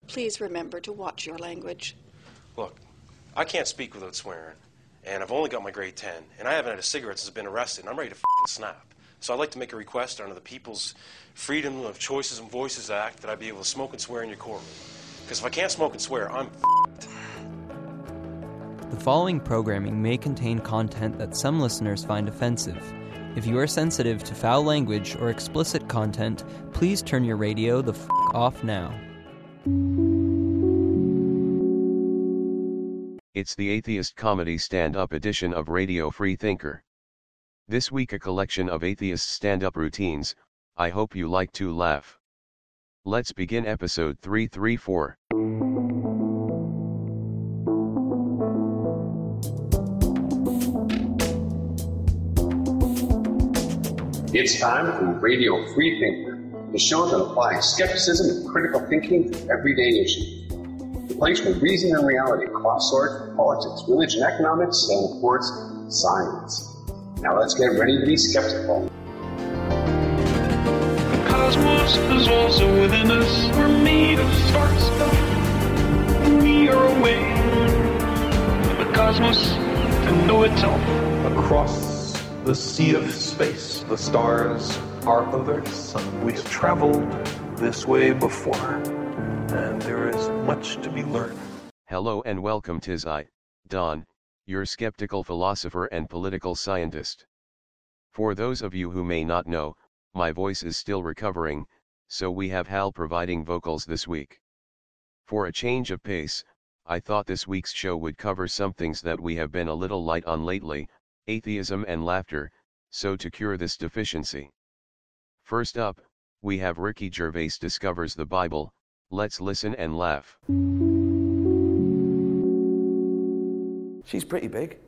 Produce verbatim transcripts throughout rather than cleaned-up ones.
Please remember to watch your language. Look, I can't speak without swearing, and I've only got my grade ten, and I haven't had a cigarette since I've been arrested, and I'm ready to f***ing snap. So I'd like to make a request under the People's Freedom of Choices and Voices Act that I be able to smoke and swear in your courtroom. Because if I can't smoke and swear, I'm f***ed. The following programming may contain content that some listeners find offensive. If you are sensitive to foul language or explicit content, please turn your radio the f*** off now. It's the Atheist Comedy Stand-Up edition of Radio Free Thinker. This week a collection of atheist stand-up routines. I hope you like to laugh. Let's begin episode three thirty-four. It's time for Radio Free Thinker, the show that applies skepticism and critical thinking to everyday issues. The place where reason and reality cross swords with politics, religion, economics, and of course, science. Now let's get ready to be skeptical. The cosmos is also within us. We're made of star stuff. We are a way of the cosmos to know itself. Across the sea of space, the stars are of Earth's sun. We have traveled this way before, and there is much to be learned. Hello and welcome to I, Don, your skeptical philosopher and political scientist. For those of you who may not know, my voice is still recovering, so we have Hal providing vocals this week. For a change of pace, I thought this week's show would cover some things that we have been a little light on lately, atheism and laughter, so to cure this deficiency. First up, we have Ricky Gervais discovers the Bible. Let's listen and laugh. She's pretty big.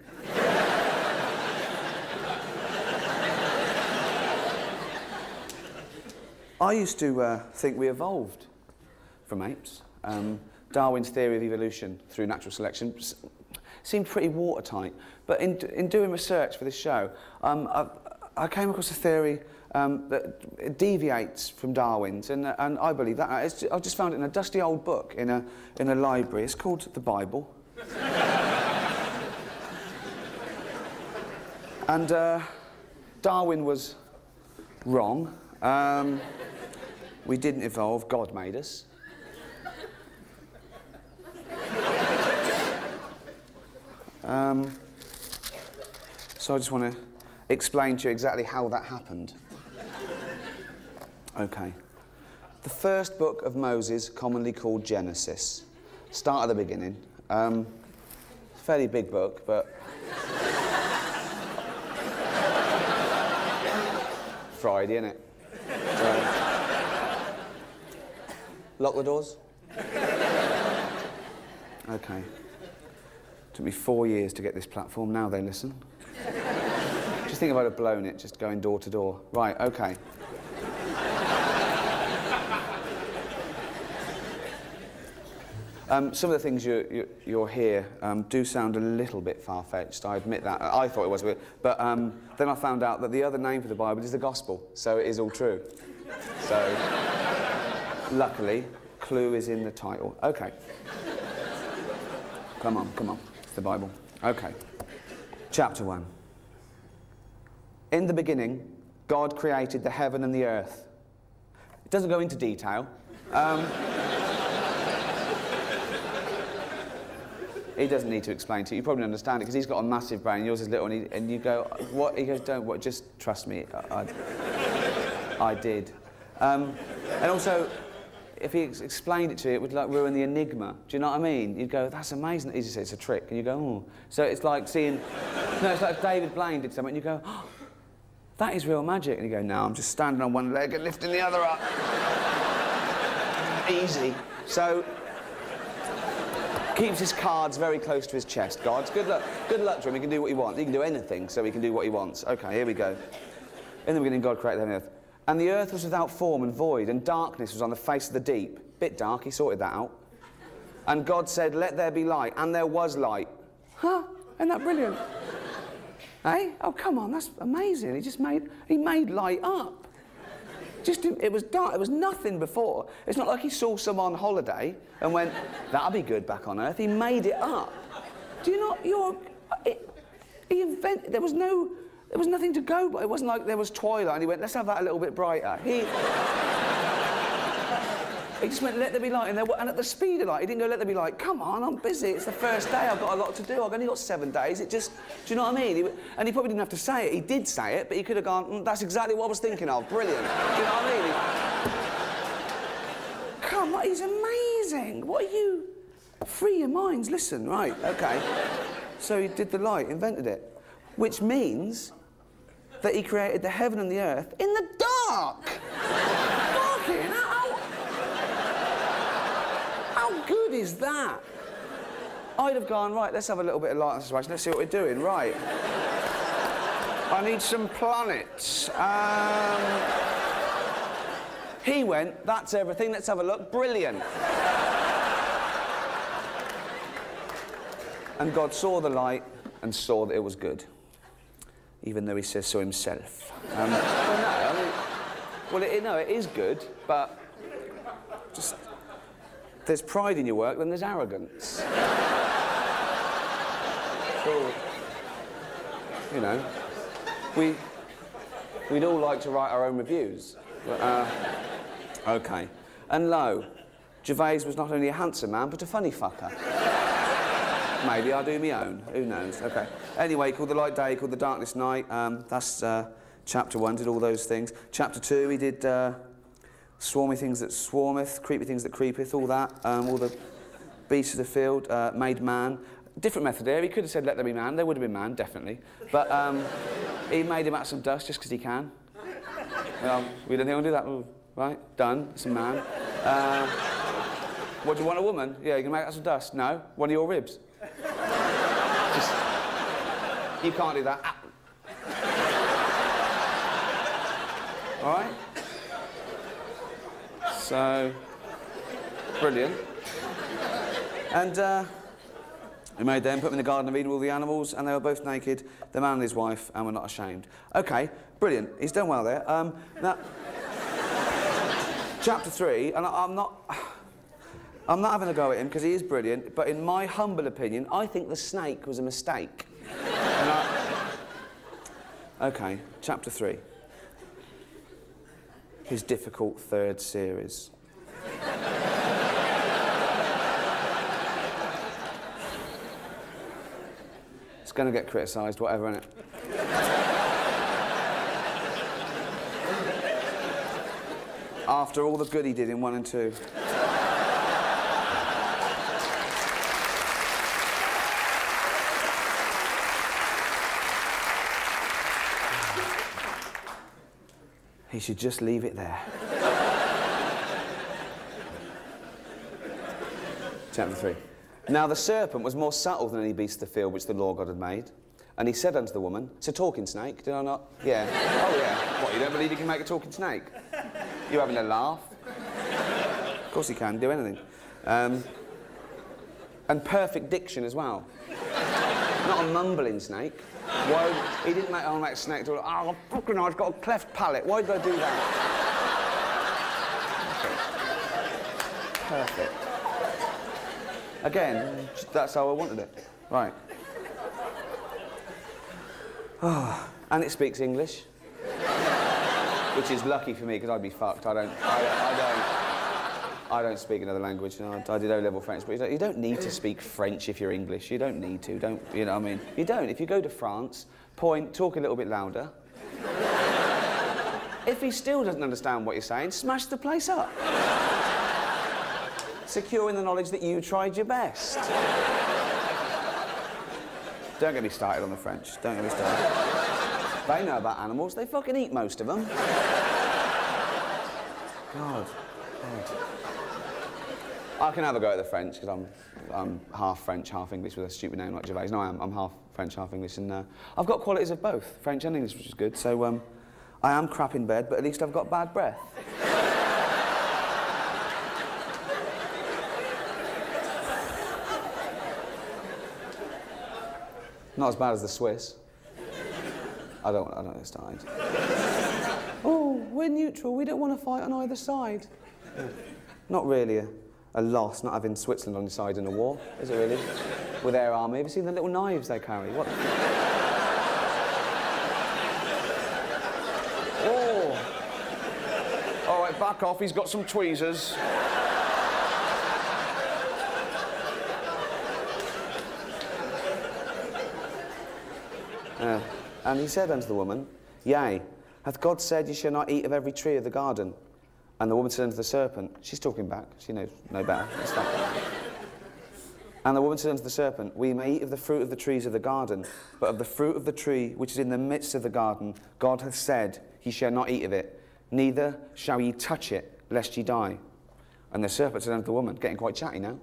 I used to uh, think we evolved from apes. Um, Darwin's theory of evolution through natural selection seemed pretty watertight. But in, in doing research for this show, um, I, I came across a theory um, that deviates from Darwin's, and, and I believe that. It's, I just found it in a dusty old book in a, in a library. It's called the Bible. And uh, Darwin was wrong. Um, we didn't evolve, God made us. Um, so I just want to explain to you exactly how that happened. Okay. The first book of Moses, commonly called Genesis. Start at the beginning. Um, it's a fairly big book, but... Friday, innit? So, lock the doors. Okay. Took me four years to get this platform. Now they listen. Just think if I'd have blown it, just going door to door. Right, okay. Um, some of the things you, you, you'll hear um, do sound a little bit far-fetched, I admit that. I thought it was a bit, but um, then I found out that the other name for the Bible is the Gospel, so it is all true. So, luckily, clue is in the title. Okay. Come on, come on. It's the Bible. Okay. Chapter one. In the beginning, God created the heaven and the earth. It doesn't go into detail. Um, He doesn't need to explain to you. You probably understand it because he's got a massive brain. Yours is little, and, he, and you go, "What?" He goes, "Don't. What? Just trust me. I, I, I did." Um, and also, if he ex explained it to you, it would like ruin the enigma. Do you know what I mean? You'd go, "That's amazing." He just says it's a trick, and you go, "Oh." So it's like seeing. No, it's like if David Blaine did something, and you go, "Oh, that is real magic," and you go, "No, I'm just standing on one leg and lifting the other up." Easy. So. Keeps his cards very close to his chest. God's good luck. Good luck to him. He can do what he wants. He can do anything, so he can do what he wants. Okay, here we go. In the beginning, God created heaven and earth. And the earth was without form and void, and darkness was on the face of the deep. Bit dark, he sorted that out. And God said, "Let there be light," and there was light. Huh? Isn't that brilliant? Hey? Oh, come on, that's amazing. He just made, he made light up. Just, it was dark, it was nothing before. It's not like he saw someone on holiday and went, that'll be good back on Earth. He made it up. Do you not, you're, it, he invented, there was no, there was nothing to go by. It wasn't like there was twilight and he went, let's have that a little bit brighter. He, he just went, let there be light, and, there, and at the speed of light, he didn't go, let there be light. Come on, I'm busy, it's the first day, I've got a lot to do, I've only got seven days, it just, do you know what I mean? He, and he probably didn't have to say it, he did say it, but he could have gone, mm, that's exactly what I was thinking of, brilliant. Do you know what I mean? He, come on, he's amazing, what are you? Free your minds, listen, right, okay. So he did the light, invented it, which means that he created the heaven and the earth in the dark. Fucking hell. How good is that? I'd have gone, right, let's have a little bit of light on the situation, let's see what we're doing, right. I need some planets. Um, he went, that's everything, let's have a look, brilliant. And God saw the light and saw that it was good, even though he says so himself. Um, well, no, I mean, well, it, no, it is good, but just... There's pride in your work, then there's arrogance. So, you know, we, we'd all like to write our own reviews. But, uh, OK. And lo, Gervais was not only a handsome man, but a funny fucker. Maybe I'll do my own, who knows, OK. Anyway, called The Light Day, called The Darkness Night. Um, that's uh, chapter one, did all those things. Chapter two, he did... Uh, Swarmy things that swarmeth, creepy things that creepeth, all that, um, all the beasts of the field, uh, made man. Different method there. He could have said, let there be man. There would have been man, definitely. But um, he made him out of some dust just because he can. Well, we don't think we'll do that. Ooh, right, done. It's a man. Uh, what, do you want a woman? Yeah, you can make it out of some dust. No, one of your ribs. Just, you can't do that. All right? So, brilliant. And uh, he made them, put them in the Garden of Eden with all the animals, and they were both naked, the man and his wife, and were not ashamed. OK, brilliant. He's done well there. Um, now, chapter three, and I, I'm not... I'm not having a go at him, because he is brilliant, but in my humble opinion, I think the snake was a mistake. And I... OK, chapter three. His difficult third series. It's going to get criticised, whatever, innit? After all the good he did in one and two. He should just leave it there. Chapter three. Now the serpent was more subtle than any beast of the field which the Lord God had made. And he said unto the woman, it's a talking snake, did I not? Yeah. Oh, yeah. What, you don't believe you can make a talking snake? You having a laugh? Of course he can, do anything. Um, and perfect diction as well. Not a mumbling snake. Why, he didn't make on that snake to, oh, fucking hell, I've got a cleft palate. Why did I do that? Perfect. Perfect. Again, that's how I wanted it. Right. Oh, and it speaks English. Which is lucky for me, because I'd be fucked. I don't, I don't, I don't, I don't speak another language. You know, I, I did O-level French, but you don't, you don't need to speak French if you're English. You don't need to, don't, you know what I mean? You don't. If you go to France, point, talk a little bit louder. If he still doesn't understand what you're saying, smash the place up. Secure in the knowledge that you tried your best. Don't get me started on the French. Don't get me started. They know about animals. They fucking eat most of them. God. God. I can have a go at the French, because I'm, I'm half French, half English with a stupid name like Gervais. No, I am. I'm half French, half English, and uh, I've got qualities of both, French and English, which is good. So um, I am crap in bed, but at least I've got bad breath. Not as bad as the Swiss. I don't. I don't get started. Oh. we're neutral, we don't want to fight on either side. Yeah. Not really a, a loss, not having Switzerland on your side in a war, is it really? With their army. Have you seen the little knives they carry? What? Oh! All right, back off, he's got some tweezers. Uh, and he said unto the woman, Yea, hath God said, ye shall not eat of every tree of the garden? And the woman said unto the serpent, she's talking back, she knows no better. And the woman said unto the serpent, We may eat of the fruit of the trees of the garden, but of the fruit of the tree which is in the midst of the garden, God hath said, Ye shall not eat of it, neither shall ye touch it, lest ye die. And the serpent said unto the woman, getting quite chatty now.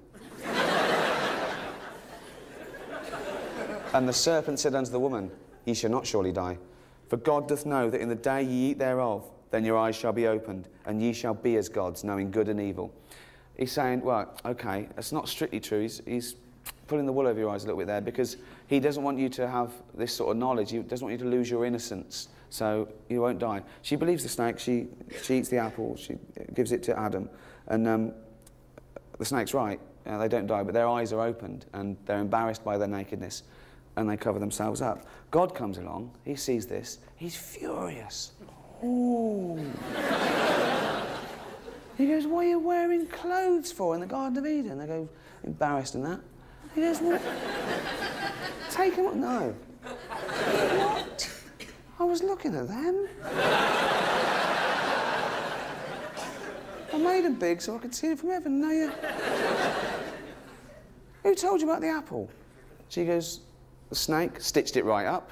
And the serpent said unto the woman, Ye shall not surely die, for God doth know that in the day ye eat thereof, then your eyes shall be opened, and ye shall be as gods, knowing good and evil. He's saying, well, okay, that's not strictly true. He's, he's pulling the wool over your eyes a little bit there, because he doesn't want you to have this sort of knowledge. He doesn't want you to lose your innocence, so you won't die. She believes the snake. She, she eats the apple. She gives it to Adam, and um, the snake's right. Uh, they don't die, but their eyes are opened, and they're embarrassed by their nakedness, and they cover themselves up. God comes along, he sees this, he's furious. Ooh. He goes, what are you wearing clothes for in the Garden of Eden? They go, embarrassed and that. He goes, what? Take him up? No. What? I was looking at them. I made them big so I could see it from heaven. No, you... Who told you about the apple? She goes, the snake stitched it right up.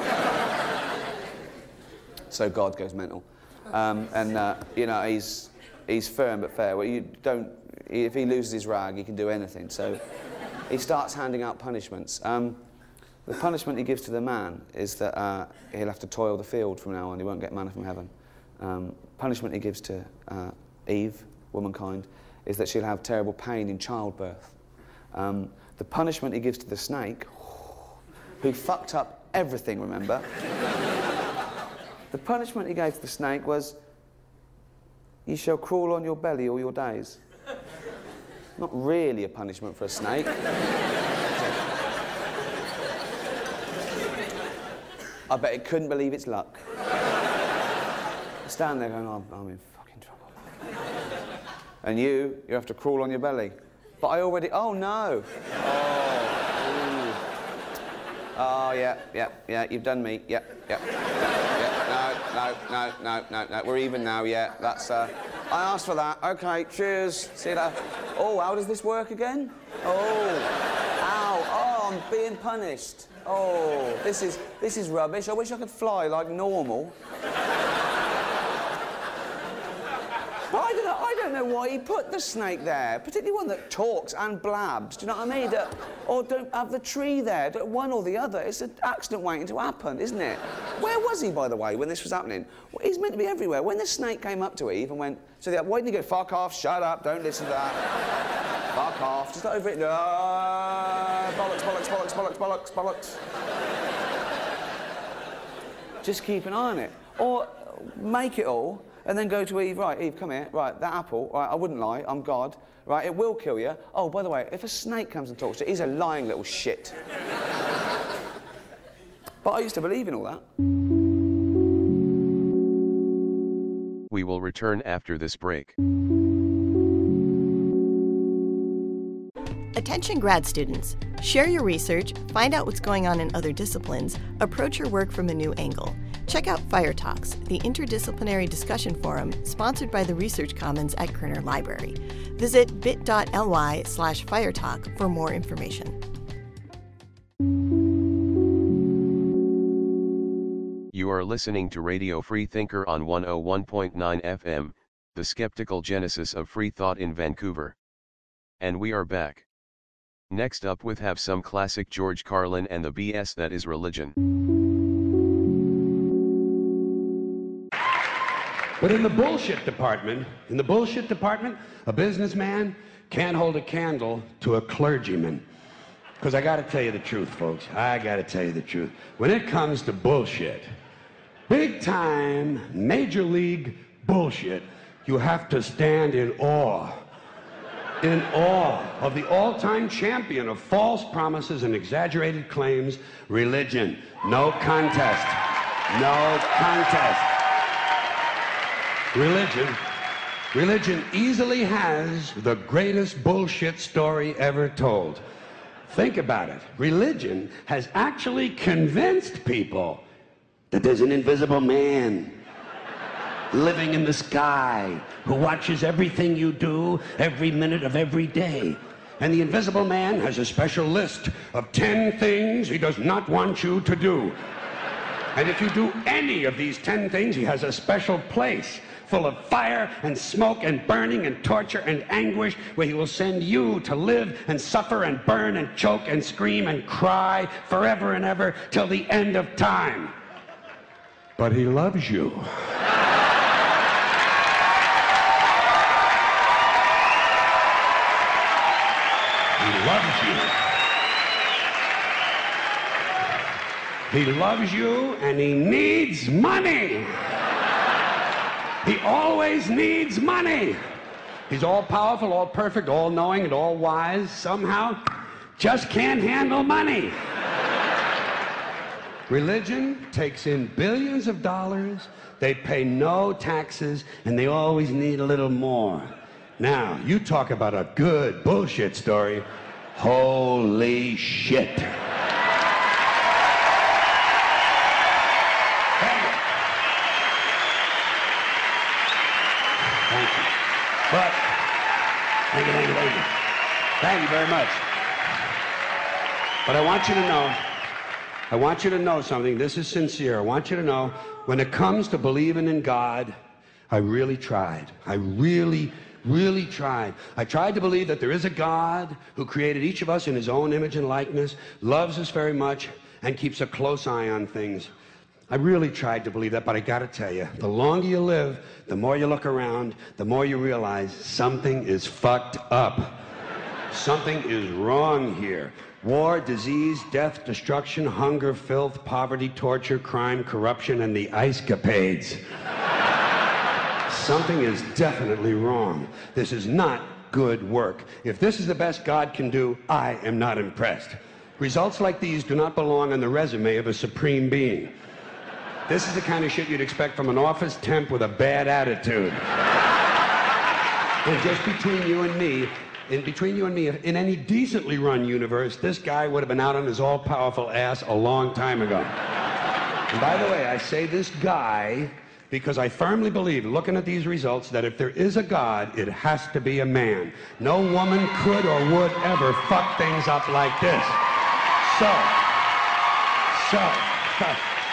So God goes mental. Um, and, uh, you know, he's, he's firm but fair. Well, you don't, if he loses his rag, he can do anything. So he starts handing out punishments. Um, the punishment he gives to the man is that uh, he'll have to toil the field from now on. He won't get manna from heaven. Um, punishment he gives to uh, Eve, womankind, is that she'll have terrible pain in childbirth. Um, the punishment he gives to the snake, who fucked up everything, remember? The punishment he gave to the snake was, you shall crawl on your belly all your days. Not really a punishment for a snake. I bet it couldn't believe its luck. Stand there going, oh, I'm in fucking trouble. And you, you have to crawl on your belly. But I already, oh no. Oh, oh yeah, yeah, yeah, you've done me, yeah, yeah. yeah. No, no, no, no, no, no, we're even now, yeah, that's, uh, I asked for that, okay, cheers, see you later. Oh, how does this work again? Oh, ow, oh, I'm being punished. Oh, this is, this is rubbish, I wish I could fly like normal. I don't know, I don't know why he put the snake there, particularly one that talks and blabs, do you know what I mean? That, or don't have the tree there, one or the other. It's an accident waiting to happen, isn't it? Where was he, by the way, when this was happening? Well, he's meant to be everywhere. When the snake came up to Eve and went, so the, why didn't he go, fuck off, shut up, don't listen to that. Fuck off, just over it, no, bollocks, bollocks, bollocks, bollocks, bollocks, bollocks. Just keep an eye on it. Or make it all, and then go to Eve, right, Eve, come here, right, that apple, right, I wouldn't lie, I'm God, right, it will kill you. Oh, by the way, if a snake comes and talks to you, he's a lying little shit. But I used to believe in all that. We will return after this break. Attention grad students, share your research, find out what's going on in other disciplines, approach your work from a new angle. Check out Fire Talks, the interdisciplinary discussion forum sponsored by the Research Commons at Kerner Library. Visit bit.ly slash firetalk for more information. You are listening to Radio Free Thinker on one oh one point nine F M, the skeptical genesis of free thought in Vancouver. And we are back. Next up with have some classic George Carlin and the B S that is religion. But in the bullshit department, in the bullshit department, a businessman can't hold a candle to a clergyman. Because I gotta tell you the truth, folks. I gotta tell you the truth. When it comes to bullshit, big time, major league bullshit, you have to stand in awe. In awe of the all-time champion of false promises and exaggerated claims, religion. No contest. No contest. Religion. Religion easily has the greatest bullshit story ever told. Think about it. Religion has actually convinced people that there's an invisible man living in the sky who watches everything you do every minute of every day. And the invisible man has a special list of ten things he does not want you to do. And if you do any of these ten things, he has a special place full of fire and smoke and burning and torture and anguish where he will send you to live and suffer and burn and choke and scream and cry forever and ever till the end of time. But he loves you. He loves you. He loves you and he needs money. He always needs money. He's all powerful, all perfect, all knowing, and all wise. Somehow, just can't handle money. Religion takes in billions of dollars. They pay no taxes, and they always need a little more. Now, you talk about a good bullshit story. Holy shit. Thank you. But, thank you, thank you, thank you. Thank you very much. But I want you to know, I want you to know something. This is sincere. I want you to know, when it comes to believing in God, I really tried. I really, really tried. I tried to believe that there is a God who created each of us in his own image and likeness, loves us very much, and keeps a close eye on things. I really tried to believe that, but I gotta tell you, the longer you live, the more you look around, the more you realize something is fucked up. Something is wrong here. War, disease, death, destruction, hunger, filth, poverty, torture, crime, corruption, and the ice-capades. Something is definitely wrong. This is not good work. If this is the best God can do, I am not impressed. Results like these do not belong on the resume of a supreme being. This is the kind of shit you'd expect from an office temp with a bad attitude. And just between you and me, in between you and me, in any decently run universe, this guy would have been out on his all-powerful ass a long time ago. And by the way, I say this guy because I firmly believe, looking at these results, that if there is a God, it has to be a man. No woman could or would ever fuck things up like this. So, so,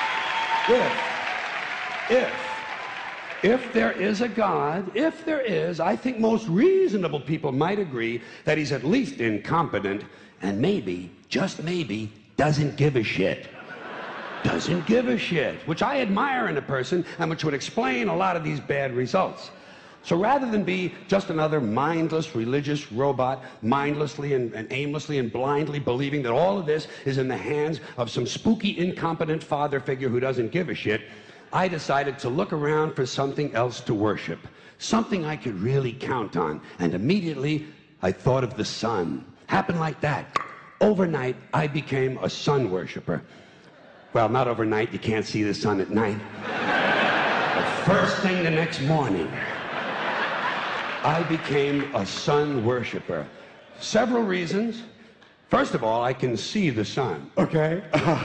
if, if, if there is a God, if there is, I think most reasonable people might agree that he's at least incompetent and maybe, just maybe, doesn't give a shit. Doesn't give a shit, which I admire in a person and which would explain a lot of these bad results. So rather than be just another mindless religious robot, mindlessly and, and aimlessly and blindly believing that all of this is in the hands of some spooky, incompetent father figure who doesn't give a shit, I decided to look around for something else to worship, something I could really count on. And immediately, I thought of the sun. Happened like that. Overnight, I became a sun worshiper. Well, not overnight, you can't see the sun at night. But first thing the next morning, I became a sun worshiper. Several reasons. First of all, I can see the sun, okay?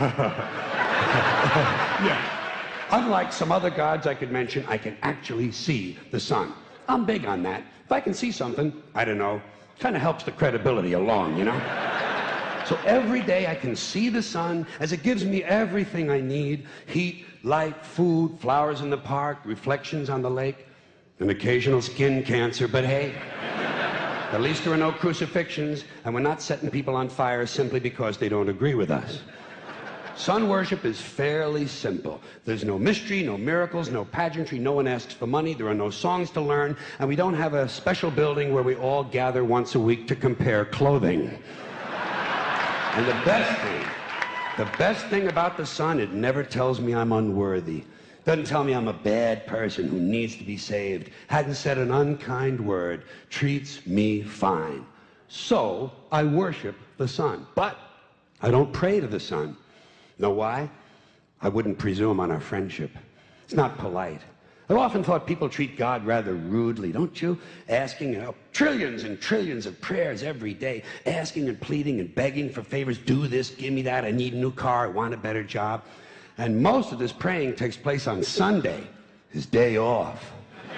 Yeah. Unlike some other gods I could mention, I can actually see the sun. I'm big on that. If I can see something, I don't know, kind of helps the credibility along, you know? So every day I can see the sun as it gives me everything I need: heat, light, food, flowers in the park, reflections on the lake, an occasional skin cancer, but hey, at least there are no crucifixions, and we're not setting people on fire simply because they don't agree with us. Sun worship is fairly simple. There's no mystery, no miracles, no pageantry, no one asks for money, there are no songs to learn, and we don't have a special building where we all gather once a week to compare clothing. And the best thing, the best thing about the sun, it never tells me I'm unworthy. Doesn't tell me I'm a bad person who needs to be saved. Hadn't said an unkind word. Treats me fine. So I worship the sun. But I don't pray to the sun. Know why? I wouldn't presume on our friendship. It's not polite. I've often thought people treat God rather rudely, don't you? Asking, you know, trillions and trillions of prayers every day, asking and pleading and begging for favors. Do this, give me that, I need a new car, I want a better job. And most of this praying takes place on Sunday, his day off.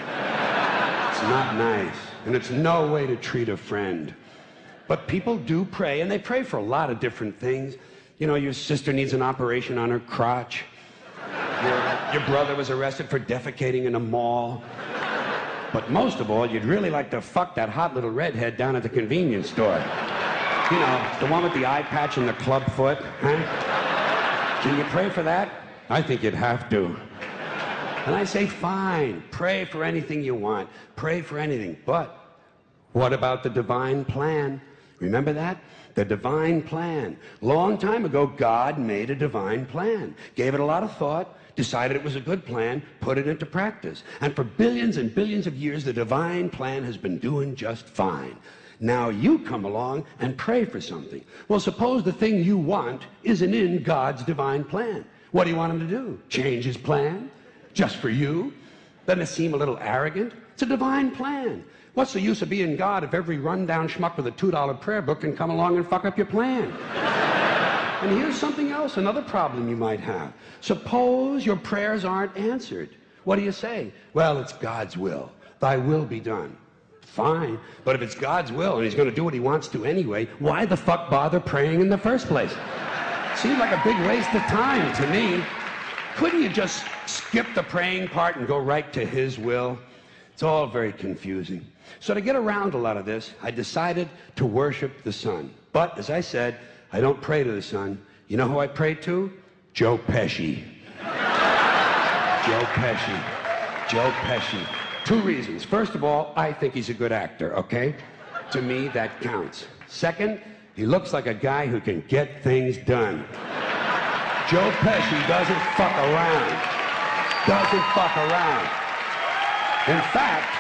It's not nice, and it's no way to treat a friend. But people do pray, and they pray for a lot of different things. You know, your sister needs an operation on her crotch. Your, your brother was arrested for defecating in a mall. But most of all, you'd really like to fuck that hot little redhead down at the convenience store. You know, the one with the eye patch and the club foot, huh? Can you pray for that? I think you'd have to. And I say, fine, pray for anything you want. Pray for anything. But what about the divine plan? Remember that? The divine plan. Long time ago, God made a divine plan. Gave it a lot of thought, decided it was a good plan, put it into practice. And for billions and billions of years, the divine plan has been doing just fine. Now you come along and pray for something. Well, suppose the thing you want isn't in God's divine plan. What do you want him to do? Change his plan? Just for you? Doesn't it seem a little arrogant? It's a divine plan. What's the use of being God if every rundown schmuck with a two dollar prayer book can come along and fuck up your plan? And here's something else, another problem you might have. Suppose your prayers aren't answered. What do you say? Well, it's God's will. Thy will be done. Fine, but if it's God's will and he's going to do what he wants to anyway, why the fuck bother praying in the first place? Seems like a big waste of time to me. Couldn't you just skip the praying part and go right to his will? It's all very confusing. So to get around a lot of this, I decided to worship the sun. But, as I said, I don't pray to the sun. You know who I pray to? Joe Pesci. Joe Pesci. Joe Pesci. Two reasons. First of all, I think he's a good actor, okay? To me, that counts. Second, he looks like a guy who can get things done. Joe Pesci doesn't fuck around. Doesn't fuck around. In fact,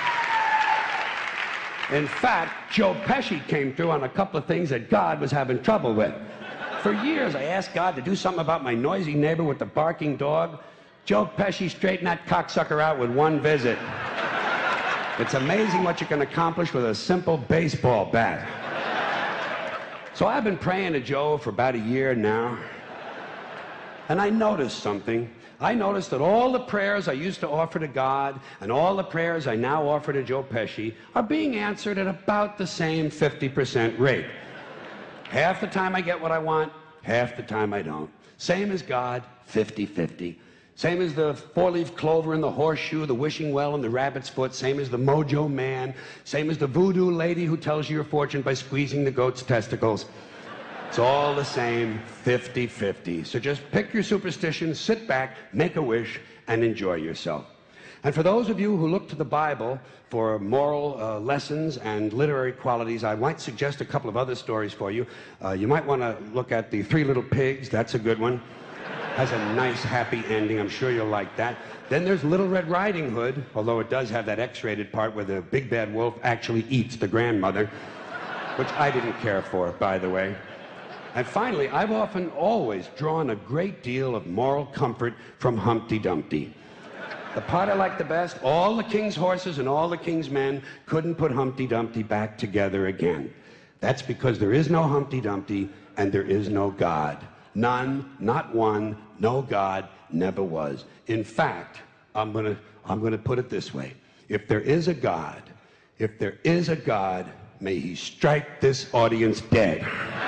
in fact, Joe Pesci came through on a couple of things that God was having trouble with. For years, I asked God to do something about my noisy neighbor with the barking dog. Joe Pesci straightened that cocksucker out with one visit. It's amazing what you can accomplish with a simple baseball bat. So I've been praying to Joe for about a year now. And I noticed something. I noticed that all the prayers I used to offer to God and all the prayers I now offer to Joe Pesci are being answered at about the same fifty percent rate. Half the time I get what I want, half the time I don't. Same as God, fifty fifty. Same as the four-leaf clover and the horseshoe, the wishing well and the rabbit's foot. Same as the mojo man. Same as the voodoo lady who tells you your fortune by squeezing the goat's testicles. It's all the same, fifty fifty. So just pick your superstition, sit back, make a wish, and enjoy yourself. And for those of you who look to the Bible for moral uh, lessons and literary qualities, I might suggest a couple of other stories for you. Uh, you might want to look at The Three Little Pigs. That's a good one. Has a nice, happy ending. I'm sure you'll like that. Then there's Little Red Riding Hood, although it does have that X-rated part where the big bad wolf actually eats the grandmother, which I didn't care for, by the way. And finally, I've often always drawn a great deal of moral comfort from Humpty Dumpty. The part I like the best, all the king's horses and all the king's men couldn't put Humpty Dumpty back together again. That's because there is no Humpty Dumpty and there is no God. None, not one, no God, never was. In fact, I'm gonna, I'm gonna put it this way. If there is a God, if there is a God, may he strike this audience dead.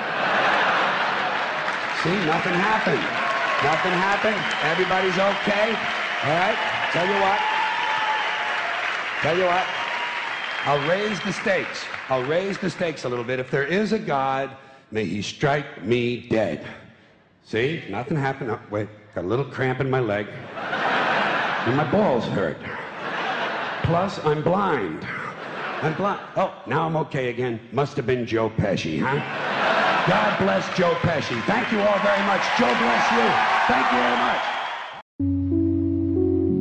See, nothing happened. Nothing happened. Everybody's okay. All right? Tell you what. Tell you what. I'll raise the stakes. I'll raise the stakes a little bit. If there is a God, may he strike me dead. See? Nothing happened. Oh, wait. Got a little cramp in my leg. And my balls hurt. Plus, I'm blind. I'm blind. Oh, now I'm okay again. Must have been Joe Pesci, huh? God bless Joe Pesci. Thank you all very much. Joe bless you. Thank you very much.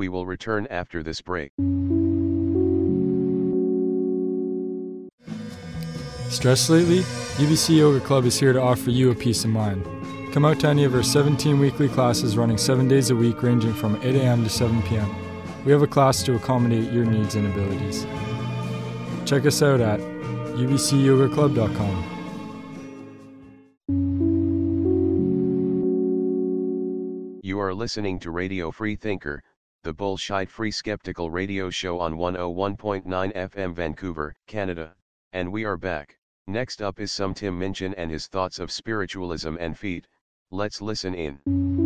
We will return after this break. Stressed lately? U B C Yoga Club is here to offer you a peace of mind. Come out to any of our seventeen weekly classes running seven days a week ranging from eight a.m. to seven p.m. We have a class to accommodate your needs and abilities. Check us out at u b c yoga club dot com. You are listening to Radio Free Thinker, the bullshit-free skeptical radio show on one oh one point nine F M Vancouver, Canada, and we are back. Next up is some Tim Minchin and his thoughts of spiritualism and feet. Let's listen in.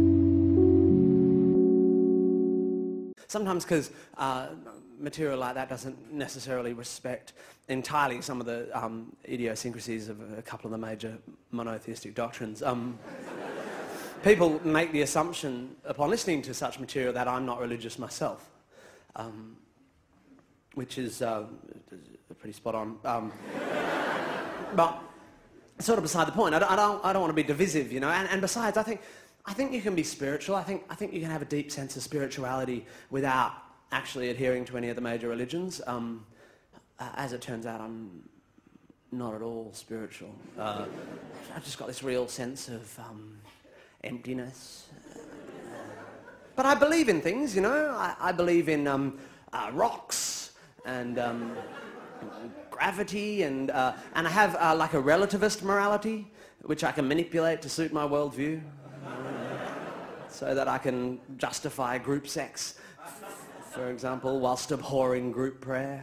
Sometimes because uh, material like that doesn't necessarily respect entirely some of the um, idiosyncrasies of a couple of the major monotheistic doctrines. Um, people make the assumption upon listening to such material that I'm not religious myself, um, which is uh, pretty spot on. Um, but sort of beside the point. I don't, I don't, I don't want to be divisive, you know. And, and besides, I think, I think you can be spiritual. I think, I think you can have a deep sense of spirituality without actually adhering to any of the major religions. Um, uh, as it turns out, I'm not at all spiritual. Uh, I've just got this real sense of um, emptiness. But I believe in things, you know. I, I believe in um, uh, rocks and um, gravity, and uh, and I have uh, like a relativist morality, which I can manipulate to suit my worldview, uh, so that I can justify group sex, for example, whilst abhorring group prayer.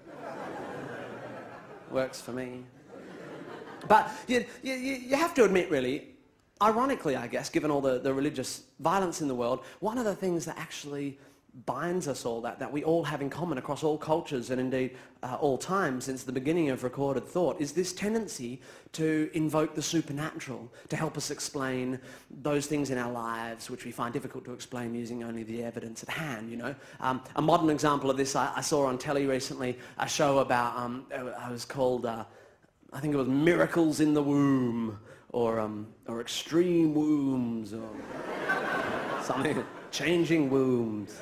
Works for me. But you, you, you have to admit, really, ironically, I guess, given all the, the religious violence in the world, one of the things that actually binds us all, that, that we all have in common across all cultures and indeed uh, all time since the beginning of recorded thought, is this tendency to invoke the supernatural to help us explain those things in our lives which we find difficult to explain using only the evidence at hand, you know. Um, a modern example of this, I, I saw on telly recently a show about, um, it was called, uh, I think it was Miracles in the Womb, or, um, or Extreme Wombs, or something, Changing Wombs.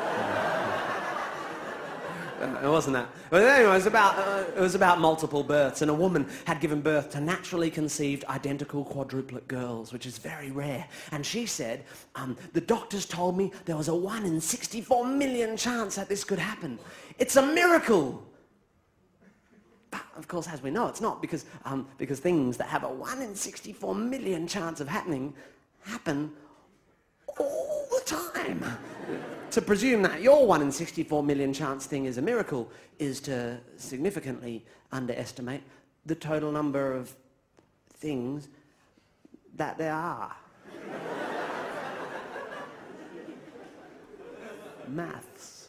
It wasn't that. But anyway, it was about, uh, it was about multiple births, and a woman had given birth to naturally conceived identical quadruplet girls, which is very rare. And she said, um, the doctors told me there was a one in sixty-four million chance that this could happen. It's a miracle. But of course, as we know, it's not, because, um, because things that have a one in sixty-four million chance of happening happen all the time. To presume that your one in sixty-four million chance thing is a miracle is to significantly underestimate the total number of things that there are. Maths.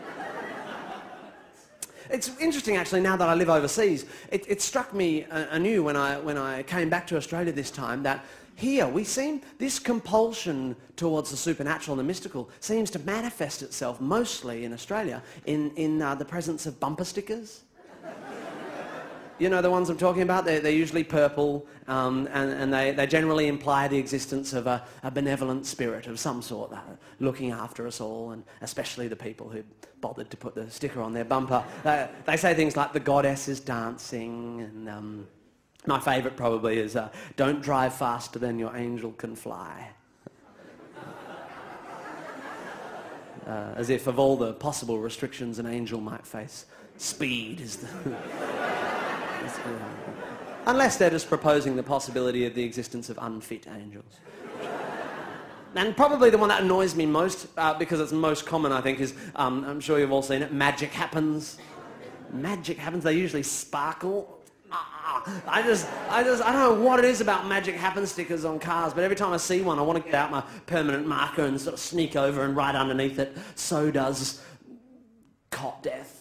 It's interesting, actually, now that I live overseas, it, it struck me uh, anew when I, when I came back to Australia this time that here we seem, this compulsion towards the supernatural and the mystical seems to manifest itself mostly in Australia in, in uh, the presence of bumper stickers. You know the ones I'm talking about? They're, they're usually purple, um, and, and they, they generally imply the existence of a, a benevolent spirit of some sort, uh, looking after us all, and especially the people who bothered to put the sticker on their bumper. Uh, they say things like the goddess is dancing, and um, my favourite probably is, uh, don't drive faster than your angel can fly. Uh, as if of all the possible restrictions an angel might face, speed is the... Unless they're just proposing the possibility of the existence of unfit angels. And probably the one that annoys me most, uh, because it's most common, I think, is, um, I'm sure you've all seen it, magic happens. Magic happens, they usually sparkle. Ah, I just, I just, I don't know what it is about magic happen stickers on cars, but every time I see one, I want to get out my permanent marker and sort of sneak over and write underneath it, so does cot death.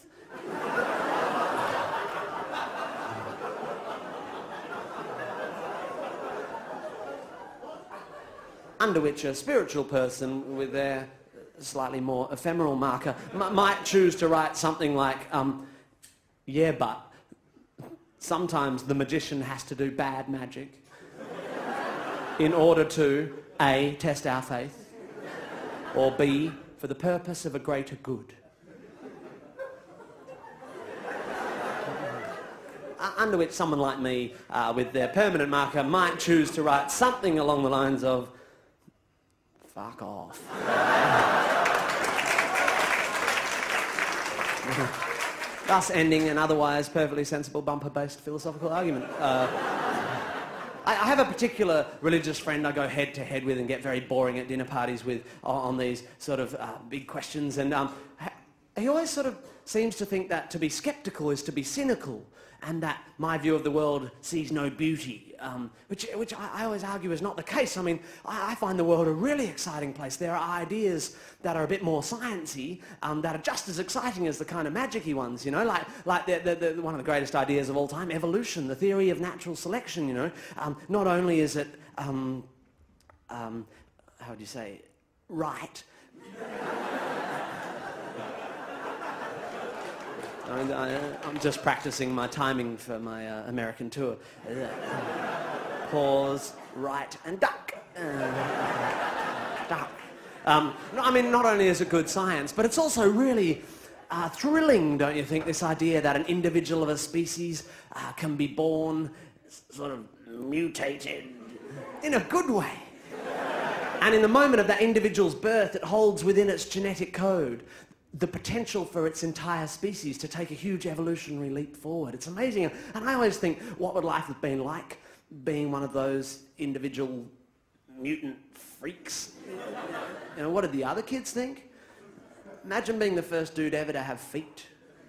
Under which a spiritual person with their slightly more ephemeral marker m- might choose to write something like, um, yeah, but sometimes the magician has to do bad magic in order to, A, test our faith, or B, for the purpose of a greater good. uh, under which someone like me, uh, with their permanent marker, might choose to write something along the lines of, fuck off. Thus ending an otherwise perfectly sensible bumper-based philosophical argument. Uh, I, I have a particular religious friend I go head-to-head with and get very boring at dinner parties with on, on these sort of uh, big questions, and um, he always sort of seems to think that to be sceptical is to be cynical, and that my view of the world sees no beauty, um, which, which I, I always argue is not the case. I mean, I, I find the world a really exciting place. There are ideas that are a bit more sciencey, um, that are just as exciting as the kind of magic-y ones, you know, like, like the, the, the, one of the greatest ideas of all time, evolution, the theory of natural selection, you know. Um, not only is it, um, um, how would you say, right, I, I'm just practicing my timing for my uh, American tour. Pause, right, and duck. Uh, duck. Um, no, I mean, not only is it good science, but it's also really uh, thrilling, don't you think, this idea that an individual of a species uh, can be born sort of mutated in a good way. And in the moment of that individual's birth, it holds within its genetic code the potential for its entire species to take a huge evolutionary leap forward. It's amazing. And I always think, what would life have been like being one of those individual mutant freaks? You know, what did the other kids think? Imagine being the first dude ever to have feet.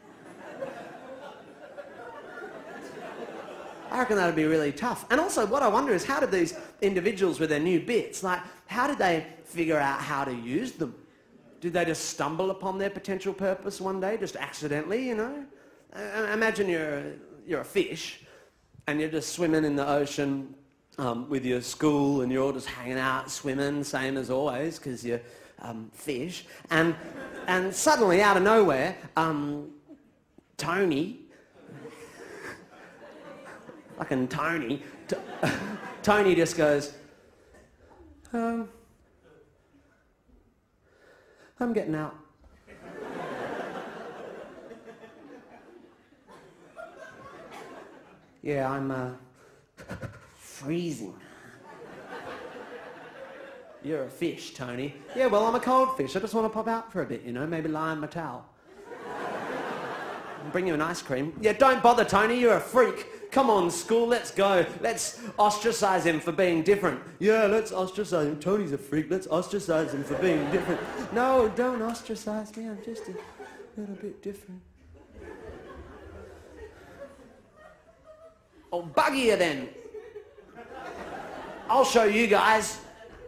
I reckon that would be really tough. And also, what I wonder is, how did these individuals with their new bits, like, how did they figure out how to use them? Did they just stumble upon their potential purpose one day, just accidentally, you know? Uh, imagine you're, you're a fish, and you're just swimming in the ocean um, with your school, and you're all just hanging out, swimming, same as always, because you're um, fish. And, and suddenly, out of nowhere, um, Tony, fucking Tony, t- Tony just goes, um, I'm getting out. Yeah, I'm uh, freezing. You're a fish, Tony. Yeah, well, I'm a cold fish. I just want to pop out for a bit, you know, maybe lie on my towel. Bring you an ice cream. Yeah, don't bother, Tony. You're a freak. Come on, school, let's go. Let's ostracize him for being different. Yeah, let's ostracize him. Tony's a freak. Let's ostracize him for being different. No, don't ostracize me. I'm just a little bit different. Oh, buggy you then. I'll show you guys.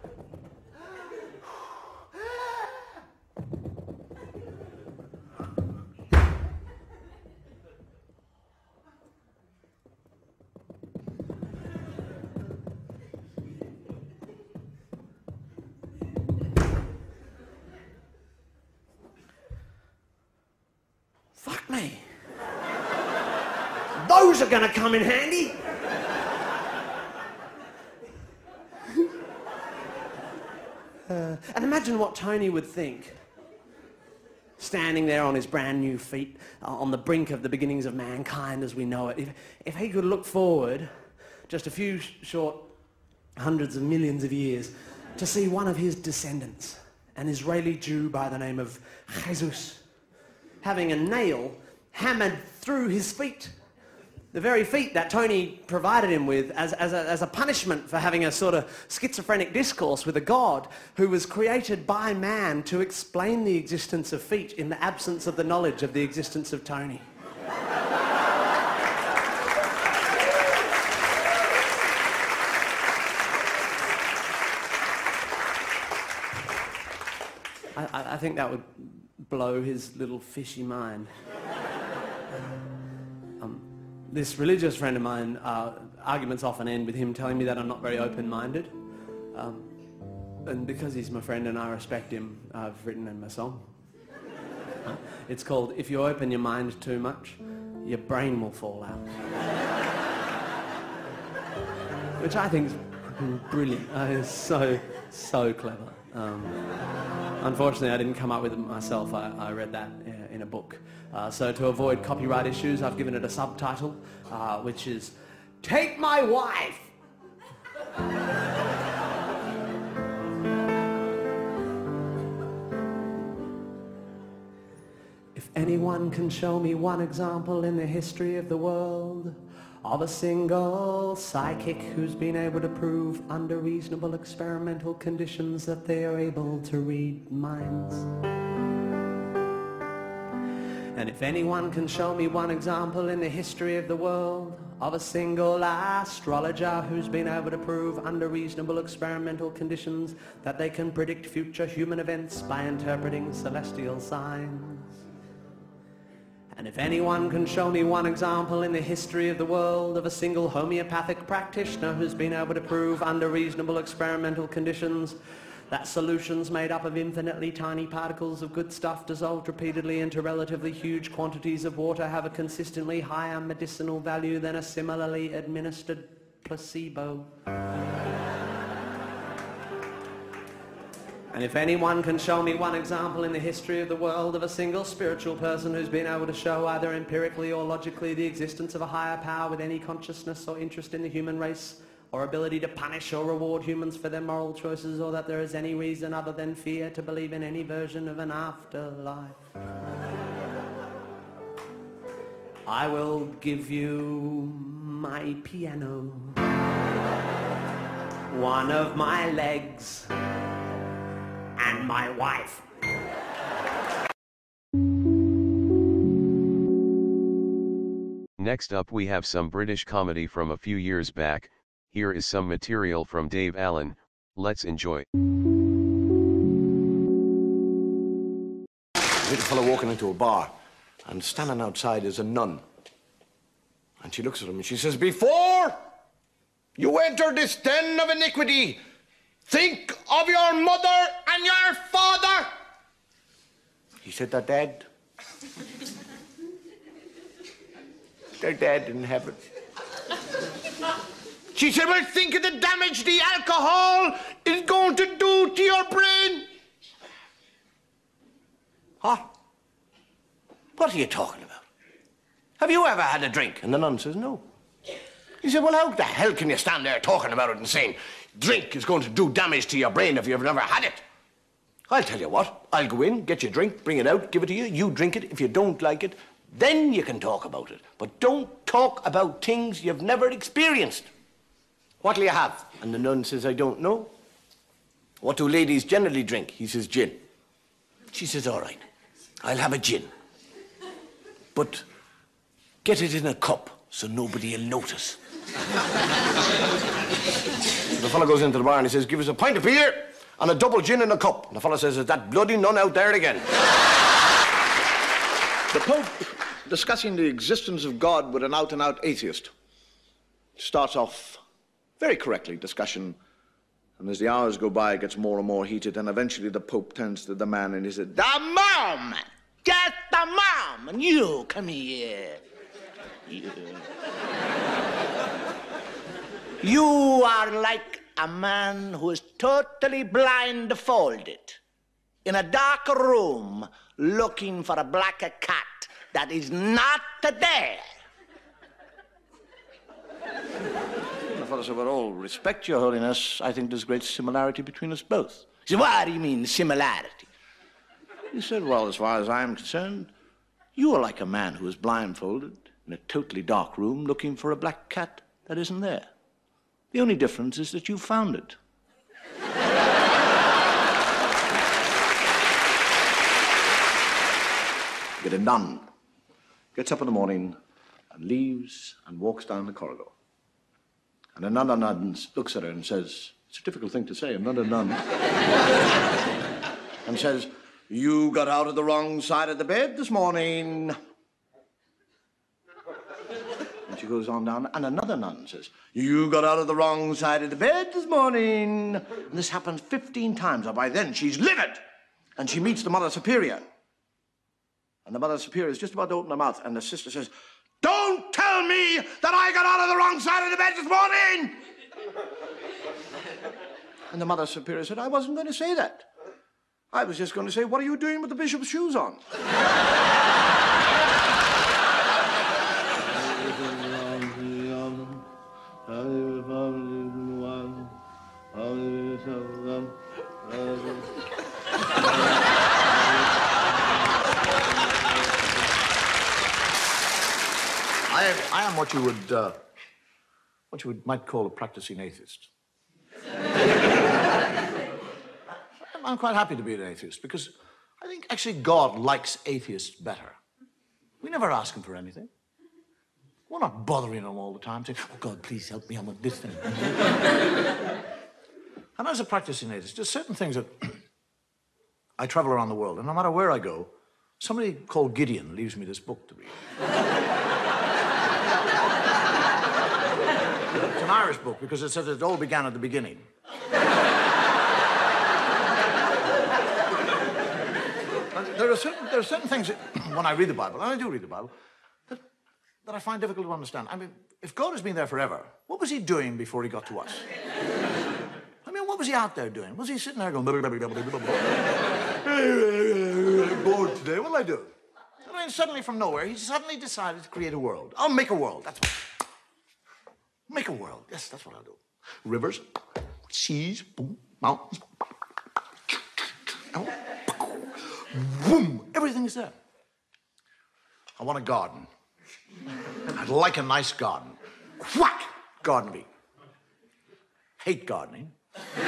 Fuck me. Those are going to come in handy. uh, and imagine what Tony would think, standing there on his brand new feet, uh, on the brink of the beginnings of mankind as we know it. If, if he could look forward just a few sh- short hundreds of millions of years to see one of his descendants, an Israeli Jew by the name of Jesus, having a nail hammered through his feet. The very feet that Tony provided him with as, as, a, as a punishment for having a sort of schizophrenic discourse with a God who was created by man to explain the existence of feet in the absence of the knowledge of the existence of Tony. I, I think that would blow his little fishy mind. Um, this religious friend of mine, uh, arguments often end with him telling me that I'm not very open-minded. Um, and because he's my friend and I respect him, I've written him a song. It's called, If You Open Your Mind Too Much, Your Brain Will Fall Out. Which I think is brilliant. Uh, it's so, so clever. Um, Unfortunately, I didn't come up with it myself. I, I read that uh, in a book. Uh, so to avoid copyright issues, I've given it a subtitle, uh, which is, Take My Wife! If anyone can show me one example in the history of the world of a single psychic who's been able to prove under reasonable experimental conditions that they are able to read minds. And if anyone can show me one example in the history of the world of a single astrologer who's been able to prove under reasonable experimental conditions that they can predict future human events by interpreting celestial signs. And if anyone can show me one example in the history of the world of a single homeopathic practitioner who's been able to prove under reasonable experimental conditions that solutions made up of infinitely tiny particles of good stuff dissolved repeatedly into relatively huge quantities of water have a consistently higher medicinal value than a similarly administered placebo. And if anyone can show me one example in the history of the world of a single spiritual person who's been able to show either empirically or logically the existence of a higher power with any consciousness or interest in the human race, or ability to punish or reward humans for their moral choices, or that there is any reason other than fear to believe in any version of an afterlife, I will give you my piano, one of my legs, and my wife. Next up we have some British comedy from a few years back. Here is some material from Dave Allen. Let's enjoy. There's a fellow walking into a bar, and standing outside is a nun. And she looks at him and she says, "Before you enter this den of iniquity, think of your mother and your father." He said, "They're dead. They're dead in heaven." She said, "Well, think of the damage the alcohol is going to do to your brain." Huh? What are you talking about? Have you ever had a drink? And the nun says, "No." He said, "Well, how the hell can you stand there talking about it and saying drink is going to do damage to your brain if you've never had it?" I'll tell you what, I'll go in, get your drink, bring it out, give it to you, you drink it. If you don't like it, then you can talk about it. But don't talk about things you've never experienced. What'll you have? And the nun says, "I don't know." "What do ladies generally drink?" He says, "Gin." She says, "All right, I'll have a gin. But get it in a cup so nobody will notice." The fellow goes into the bar and he says, "Give us a pint of beer and a double gin in a cup." And the fellow says, "Is that bloody nun out there again?" The Pope, discussing the existence of God with an out-and-out atheist, starts off very correctly, discussion, and as the hours go by, it gets more and more heated, and eventually the Pope turns to the man and he said, "The mom! Get the mom! And you, come here. You. You are like a man who is totally blindfolded in a dark room looking for a black cat that is not there." The fellow said, "With all respect, Your Holiness, I think there's great similarity between us both." He said, "What do you mean, similarity?" He said, "Well, as far as I'm concerned, you are like a man who is blindfolded in a totally dark room looking for a black cat that isn't there. The only difference is that you found it." Get a nun, gets up in the morning and leaves and walks down the corridor. And another nun looks at her and says, it's a difficult thing to say, another nun, and says, "You got out of the wrong side of the bed this morning." And she goes on down, and another nun says, "You got out of the wrong side of the bed this morning." And this happens fifteen times, and by then she's livid, and she meets the Mother Superior. And the Mother Superior is just about to open her mouth, and the sister says, "Don't tell me that I got out of the wrong side of the bed this morning!" And the Mother Superior said, "I wasn't going to say that. I was just going to say, what are you doing with the bishop's shoes on? I am, I am what you would, uh, what you would, might call a practicing atheist. I'm quite happy to be an atheist because I think actually God likes atheists better. We never ask him for anything. We're not bothering him all the time saying, oh, God, please help me, I want this thing. And as a practicing atheist, there's certain things that I travel around the world, and no matter where I go, somebody called Gideon leaves me this book to read. It's an Irish book because it says it all began at the beginning. There are, certain, there are certain things that, when I read the Bible, and I do read the Bible, that, that I find difficult to understand. I mean, if God has been there forever, what was he doing before he got to us? I mean, what was he out there doing? Was he sitting there going, bored today, what'll I do? I mean, suddenly from nowhere, he suddenly decided to create a world. I'll make a world, that's what. Make a world, yes, that's what I'll do. Rivers, seas, boom, mountains. Boom! Everything is there. I want a garden. I'd like a nice garden. Whack! Garden bee. Hate gardening. Need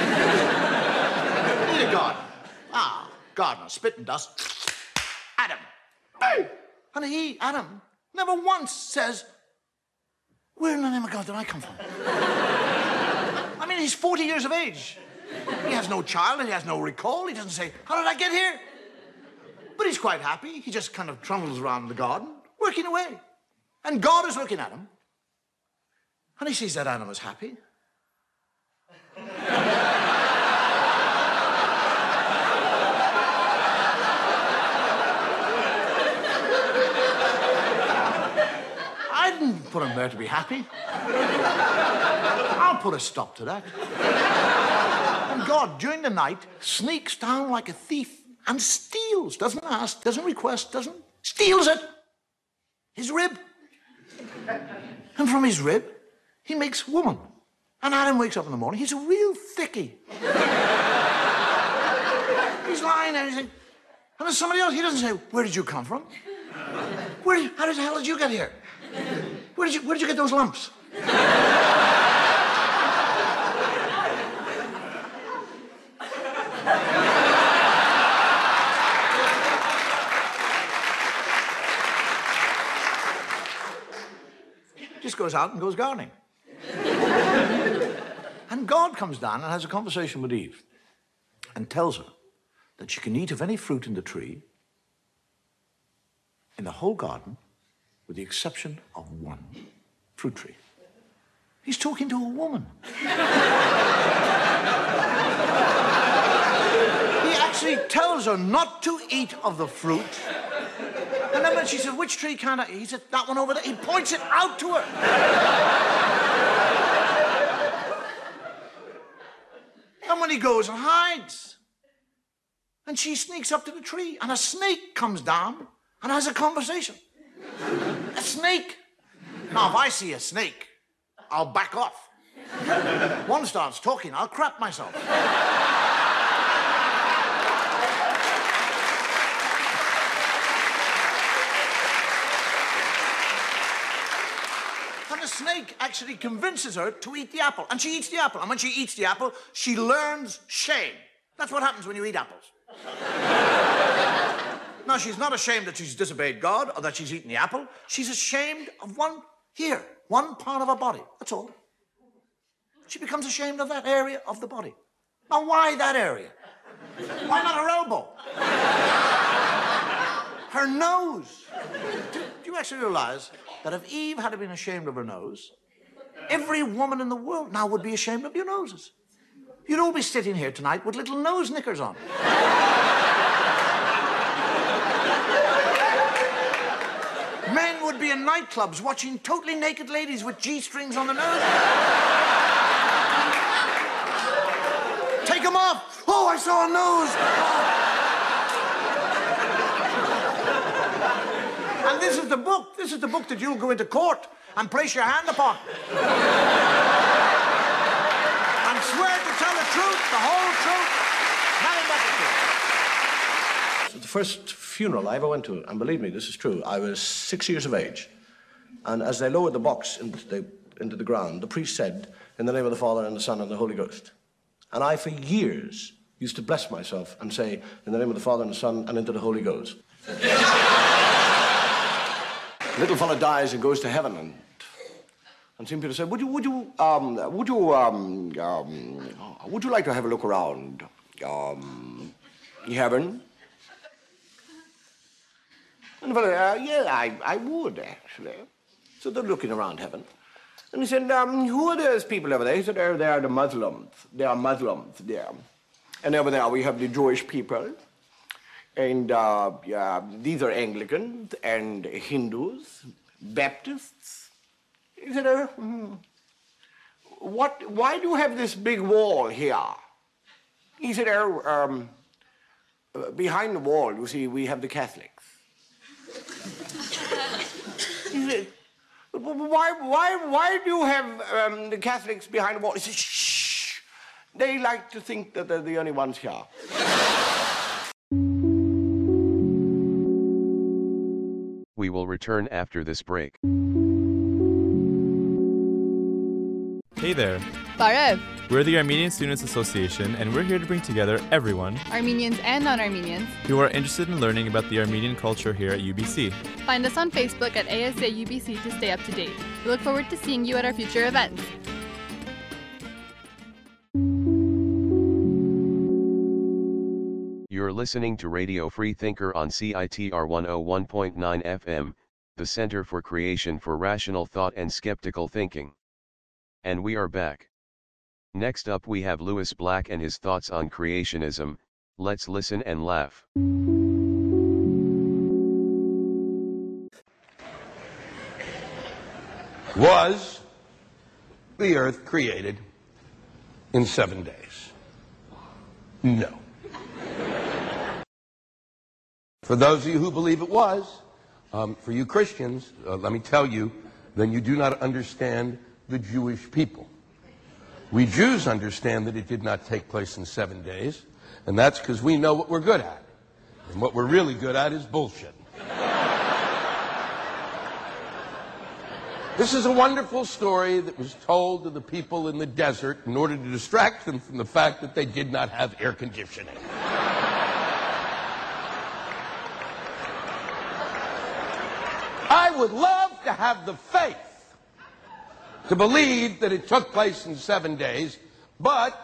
a garden. Ah, gardener, spit and dust. Adam. Hey! And he, Adam, never once says, where in the name of God did I come from? I mean, he's forty years of age. He has no child, and he has no recall. He doesn't say, how did I get here? But he's quite happy. He just kind of trundles around the garden, working away. And God is looking at him. And he sees that Adam is happy. I didn't put him there to be happy. I'll put a stop to that. And God, during the night, sneaks down like a thief and steals, doesn't ask, doesn't request, doesn't, steals it. His rib. And from his rib, he makes woman. And Adam wakes up in the morning, he's a real thickie. He's lying there, he's like, and there's somebody else, he doesn't say, where did you come from? Where did, how the hell did you get here? Where did you, where did you get those lumps? Just goes out and goes gardening. And God comes down and has a conversation with Eve and tells her that she can eat of any fruit in the tree in the whole garden with the exception of one fruit tree. He's talking to a woman. He actually tells her not to eat of the fruit. And then when she said, which tree can't I eat? He said, that one over there. He points it out to her. And when he goes and hides, and she sneaks up to the tree, and a snake comes down and has a conversation. A snake. Now, if I see a snake, I'll back off. One starts talking, I'll crap myself. And the snake actually convinces her to eat the apple. And she eats the apple. And when she eats the apple, she learns shame. That's what happens when you eat apples. Now, she's not ashamed that she's disobeyed God or that she's eaten the apple. She's ashamed of one here, one part of her body. That's all. She becomes ashamed of that area of the body. Now, why that area? Why not her elbow? Her nose. Do, do you actually realize that if Eve had been ashamed of her nose, every woman in the world now would be ashamed of your noses? You'd all be sitting here tonight with little nose knickers on. Men would be in nightclubs watching totally naked ladies with G-strings on their nose. Take them off. Oh, I saw a nose. Oh. this is the book. This is the book that you'll go into court and place your hand upon. And swear to tell the truth, the whole truth, nothing but the truth. The first funeral I ever went to, and believe me, this is true, I was six years of age. And as they lowered the box into the, into the ground, the priest said, "In the name of the Father, and the Son, and the Holy Ghost." And I, for years, used to bless myself and say, "In the name of the Father, and the Son, and into the Holy Ghost." Little fella dies and goes to heaven, and and Saint Peter said, "Would you, would you, um, would you, um, um, would you like to have a look around, um, heaven?" And the fellow, uh, "Yeah, I, I would actually." So they're looking around heaven, and he said, um, "Who are those people over there?" He said, "Oh, they are the Muslims. They are Muslims there, and over there we have the Jewish people." And uh, yeah, these are Anglicans and Hindus, Baptists. He said, oh, hmm. what, why do you have this big wall here? He said, oh, um, behind the wall, you see, we have the Catholics. He said, why, why, why do you have um, the Catholics behind the wall? He said, shh, they like to think that they're the only ones here. We will return after this break. Hey there. Barev. We're the Armenian Students Association, and we're here to bring together everyone, Armenians and non-Armenians, who are interested in learning about the Armenian culture here at U B C. Find us on Facebook at A S A U B C to stay up to date. We look forward to seeing you at our future events. You're listening to Radio Freethinker on C I T R one oh one point nine F M, the Center for Creation for Rational Thought and Skeptical Thinking. And we are back. Next up we have Lewis Black and his thoughts on creationism. Let's listen and laugh. Was the earth created in seven days? No. For those of you who believe it was, um, for you Christians, uh, let me tell you, then you do not understand the Jewish people. We Jews understand that it did not take place in seven days, and that's because we know what we're good at. And what we're really good at is bullshit. This is a wonderful story that was told to the people in the desert in order to distract them from the fact that they did not have air conditioning. I would love to have the faith to believe that it took place in seven days, but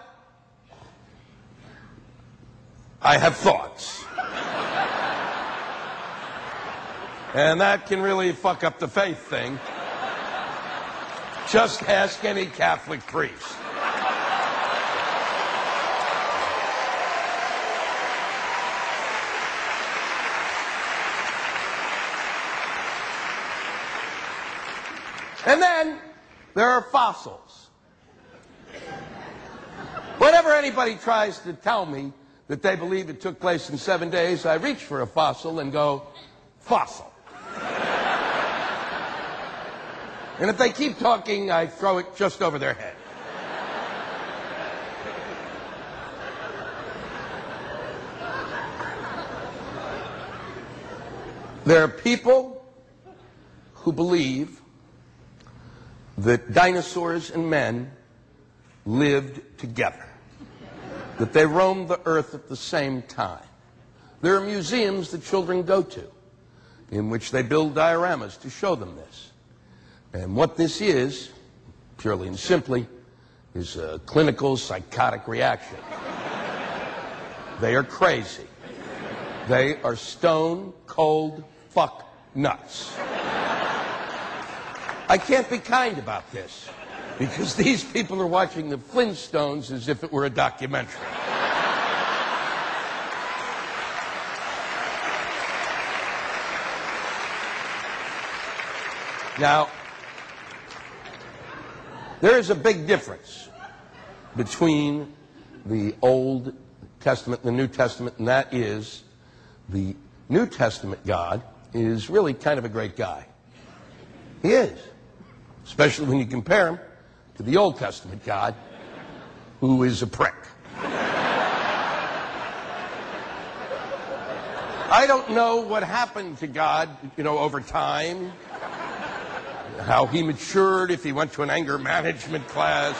I have thoughts. And that can really fuck up the faith thing. Just ask any Catholic priest. And then there are fossils. Whenever anybody tries to tell me that they believe it took place in seven days, I reach for a fossil and go, fossil. And if they keep talking, I throw it just over their head. There are people who believe that dinosaurs and men lived together, that they roamed the earth at the same time. There are museums that children go to in which they build dioramas to show them this. And what this is, purely and simply, is a clinical psychotic reaction. They are crazy. They are stone cold fuck nuts. I can't be kind about this, because these people are watching the Flintstones as if it were a documentary. Now, there is a big difference between the Old Testament and the New Testament, and that is the New Testament God is really kind of a great guy. He is. Especially when you compare him to the Old Testament God, who is a prick. I don't know what happened to God, you know, over time. How he matured, if he went to an anger management class.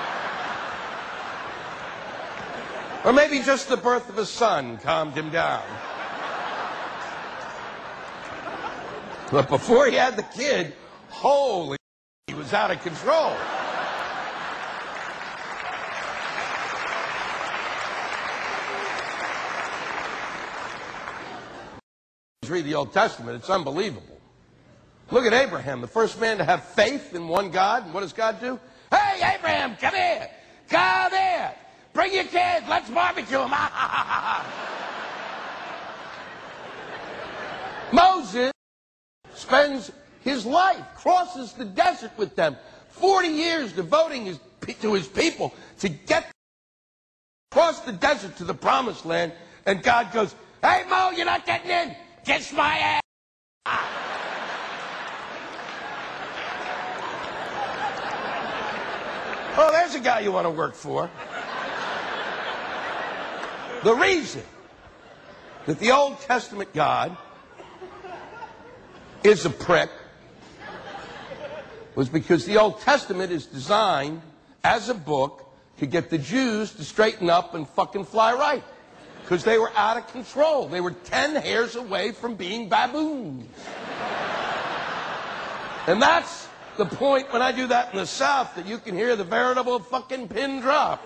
Or maybe just the birth of a son calmed him down. But before he had the kid, holy, he was out of control. Read the Old Testament, it's unbelievable. Look at Abraham, the first man to have faith in one God. And what does God do? Hey, Abraham, come here. Come here. Bring your kids. Let's barbecue them. Moses spends his life, crosses the desert with them, forty years devoting his, to his people to get across the desert to the promised land. And God goes, hey, Mo, you're not getting in. Kiss my ass. Oh, there's a guy you want to work for. The reason that the Old Testament God is a prick was because the Old Testament is designed as a book to get the Jews to straighten up and fucking fly right. Because they were out of control. They were ten hairs away from being baboons. And that's the point when I do that in the South, that you can hear the veritable fucking pin drop.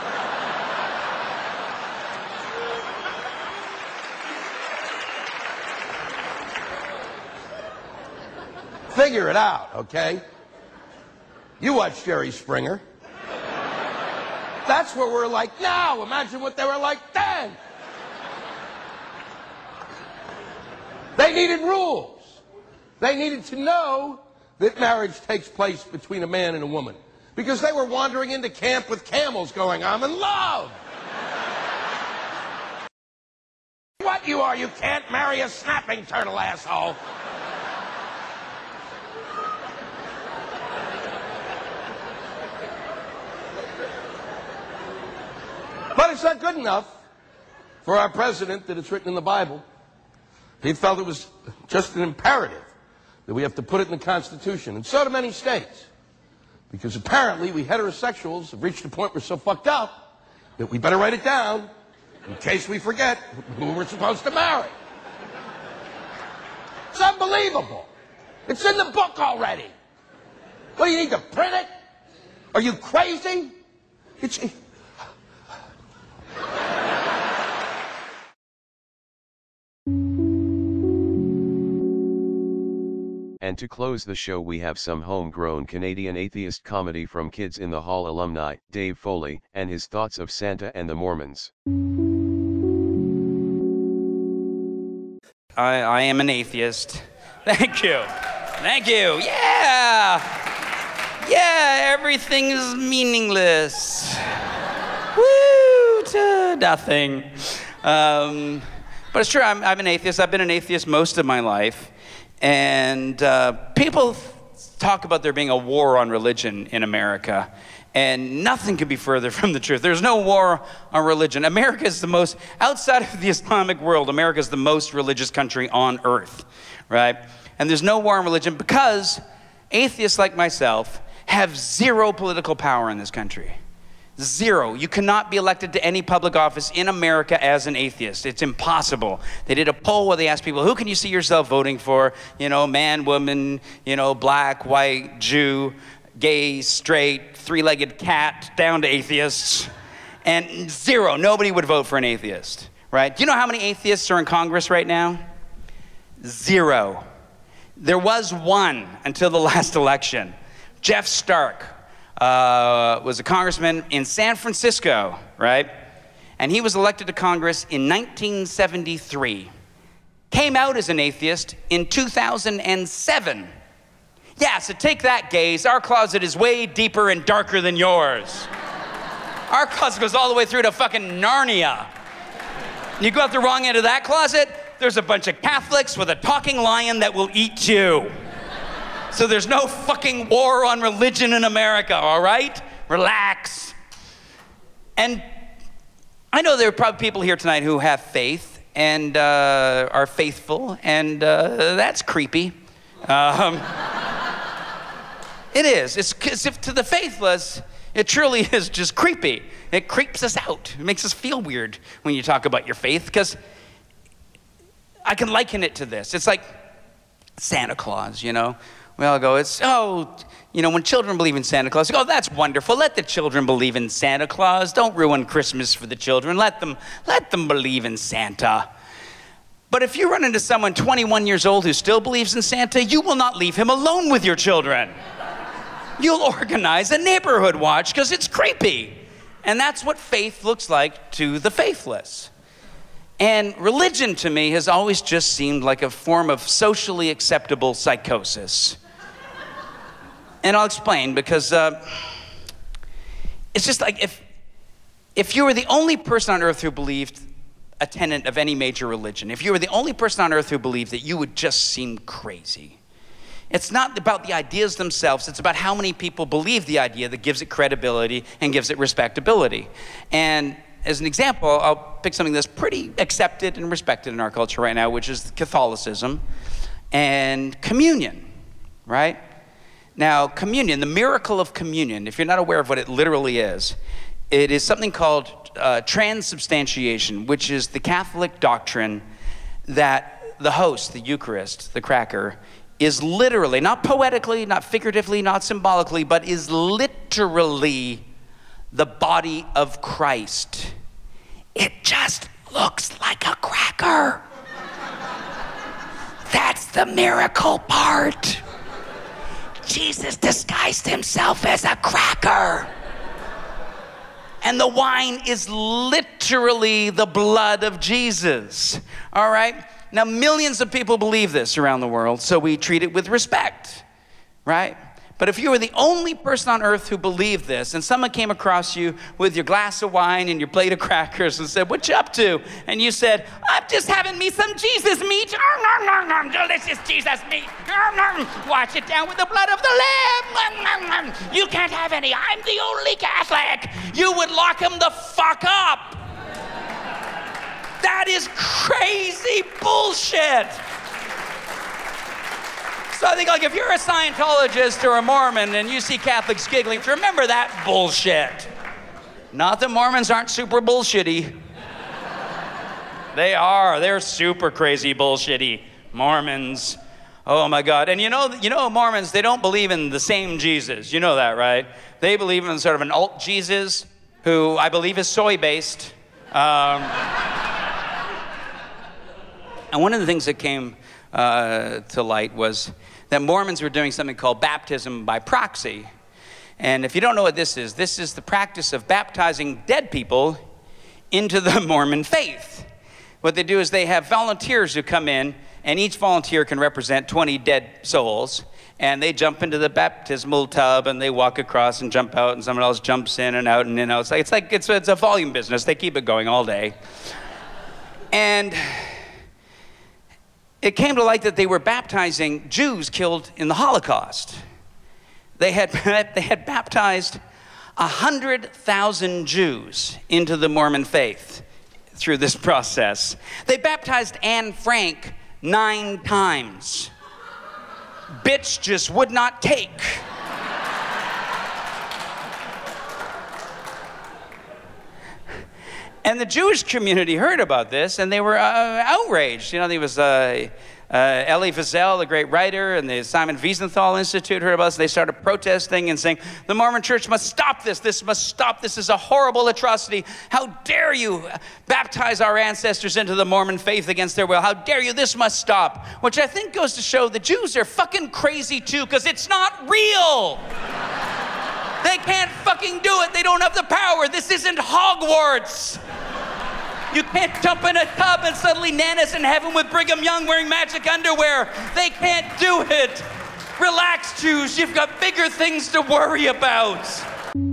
Figure it out, okay? You watch Jerry Springer. That's what we're like now. Imagine what they were like then. They needed rules. They needed to know that marriage takes place between a man and a woman. Because they were wandering into camp with camels going, I'm in love. What you are, you can't marry a snapping turtle, asshole. But it's not good enough for our president that it's written in the Bible. He felt it was just an imperative that we have to put it in the Constitution, and so do many states. Because apparently we heterosexuals have reached a point we're so fucked up that we better write it down in case we forget who we're supposed to marry. It's unbelievable. It's in the book already. What, do you need to print it? Are you crazy? It's... And to close the show, we have some homegrown Canadian atheist comedy from Kids in the Hall alumni, Dave Foley, and his thoughts of Santa and the Mormons. I, I am an atheist. Thank you. Thank you. Yeah. Yeah, everything is meaningless. Woo, to nothing. Um, but it's true, I'm, I'm an atheist. I've been an atheist most of my life. And uh, people talk about there being a war on religion in America, and nothing could be further from the truth. There's no war on religion. America is the most, outside of the Islamic world, America is the most religious country on earth, right? And there's no war on religion because atheists like myself have zero political power in this country. Zero. You cannot be elected to any public office in America as an atheist. It's impossible. They did a poll where they asked people, who can you see yourself voting for? You know, man, woman, you know, black, white, Jew, gay, straight, three-legged cat, down to atheists. And zero. Nobody would vote for an atheist, right? Do you know how many atheists are in Congress right now? Zero. There was one until the last election. Jeff Stark. Uh, was a congressman in San Francisco, right? And he was elected to Congress in nineteen seventy-three. Came out as an atheist in two thousand seven. Yeah, so take that, gays. Our closet is way deeper and darker than yours. Our closet goes all the way through to fucking Narnia. You go out the wrong end of that closet, there's a bunch of Catholics with a talking lion that will eat you. So there's no fucking war on religion in America, all right? Relax. And I know there are probably people here tonight who have faith and uh, are faithful, and uh, that's creepy. Um, it is. It's as if to the faithless, it truly is just creepy. It creeps us out. It makes us feel weird when you talk about your faith, because I can liken it to this. It's like Santa Claus, you know? We all go, it's, oh, you know, when children believe in Santa Claus, oh, that's wonderful. Let the children believe in Santa Claus. Don't ruin Christmas for the children. Let them, let them believe in Santa. But if you run into someone twenty-one years old who still believes in Santa, you will not leave him alone with your children. You'll organize a neighborhood watch because it's creepy. And that's what faith looks like to the faithless. And religion to me has always just seemed like a form of socially acceptable psychosis. And I'll explain, because uh, it's just like if, if you were the only person on earth who believed a tenet of any major religion, if you were the only person on earth who believed that, you would just seem crazy. It's not about the ideas themselves, it's about how many people believe the idea that gives it credibility and gives it respectability. And as an example, I'll pick something that's pretty accepted and respected in our culture right now, which is Catholicism and communion, right? Now, communion, the miracle of communion, if you're not aware of what it literally is, it is something called uh, transubstantiation, which is the Catholic doctrine that the host, the Eucharist, the cracker, is literally, not poetically, not figuratively, not symbolically, but is literally the body of Christ. It just looks like a cracker. That's the miracle part. Jesus disguised himself as a cracker. And the wine is literally the blood of Jesus. All right? Now, millions of people believe this around the world, so we treat it with respect, right? But if you were the only person on earth who believed this, and someone came across you with your glass of wine and your plate of crackers and said, what you up to? And you said, I'm just having me some Jesus meat. Delicious Jesus meat. Wash it down with the blood of the Lamb. You can't have any. I'm the only Catholic. You would lock him the fuck up. That is crazy bullshit. So I think, like, if you're a Scientologist or a Mormon and you see Catholics giggling, remember that bullshit. Not that Mormons aren't super bullshitty. They are. They're super crazy bullshitty. Mormons. Oh my God. And you know, you know, Mormons, they don't believe in the same Jesus. You know that, right? They believe in sort of an alt Jesus, who I believe is soy-based. Um, and one of the things that came uh, to light was that Mormons were doing something called baptism by proxy. And if you don't know what this is, this is the practice of baptizing dead people into the Mormon faith. What they do is they have volunteers who come in, and each volunteer can represent twenty dead souls, and they jump into the baptismal tub, and they walk across and jump out, and someone else jumps in and out and in and out. It's like, it's, like, it's, it's a volume business. They keep it going all day. And it came to light that they were baptizing Jews killed in the Holocaust. They had, they had baptized one hundred thousand Jews into the Mormon faith through this process. They baptized Anne Frank nine times. Bitch just would not take. And the Jewish community heard about this, and they were uh, outraged. You know, there was uh, uh, Elie Wiesel, the great writer, and the Simon Wiesenthal Institute heard about this. They started protesting and saying, the Mormon Church must stop this. This must stop. This is a horrible atrocity. How dare you baptize our ancestors into the Mormon faith against their will? How dare you? This must stop. Which I think goes to show the Jews are fucking crazy too, because it's not real. They can't fucking do it. They don't have the power. This isn't Hogwarts. You can't jump in a tub and suddenly Nana's in heaven with Brigham Young wearing magic underwear. They can't do it. Relax, Jews. You've got bigger things to worry about.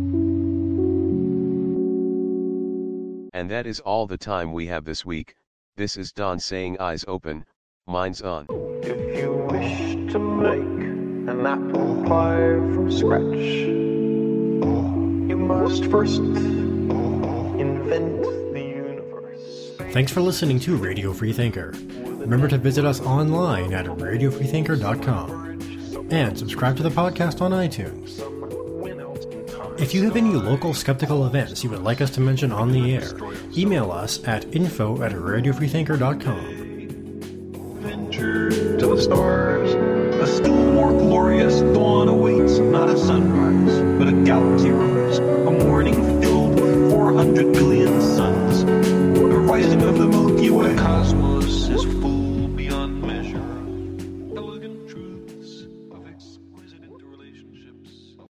And that is all the time we have this week. This is Don saying eyes open, minds on. If you wish to make an apple pie from scratch, you must first invent the universe. Thanks for listening to Radio Freethinker. Remember to visit us online at radio freethinker dot com and subscribe to the podcast on iTunes. If you have any local skeptical events you would like us to mention on the air, email us at info at radio freethinker dot com. Venture to the stars. A still more glorious dawn awaits, not a sunrise, but a galaxy